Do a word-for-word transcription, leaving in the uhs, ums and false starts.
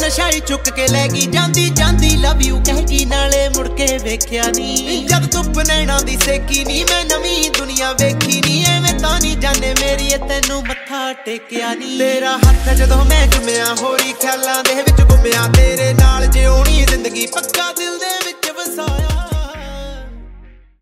ਸ਼ਾਈ ਚੁੱਕ ਕੇ ਲੈ ਗਈ ਜਾਂਦੀ ਜਾਂਦੀ ਲਵ ਯੂ ਕਹਿ ਗਈ ਨਾਲੇ ਮੁੜ ਕੇ ਵੇਖਿਆ ਨੀ ਜਦ ਧੁੱਪ ਨੈਣਾ ਦੀ ਸੇਕੀ ਨੀ ਮੈਂ ਨਵੀਂ ਦੁਨੀਆ ਵੇਖੀ ਨੀ ਐਵੇਂ ਤਾਂ ਨੀ ਜਾਣੇ ਮੇਰੀ ਤੈਨੂੰ ਮੱਥਾ ਟੇਕਿਆ ਨੀ ਤੇਰਾ ਹੱਥ ਜਦੋਂ ਮੈਂ ਚੁੰਮਿਆ ਹੋਰੀ ਖਿਆਲਾਂ ਦੇ ਵਿੱਚ ਗੁੰਮਿਆ ਤੇਰੇ ਨਾਲ ਜਿਉਣੀ ਜ਼ਿੰਦਗੀ ਪੱਕਾ ਦਿਲ ਦੇ ਵਿੱਚ ਵਸਾਇਆ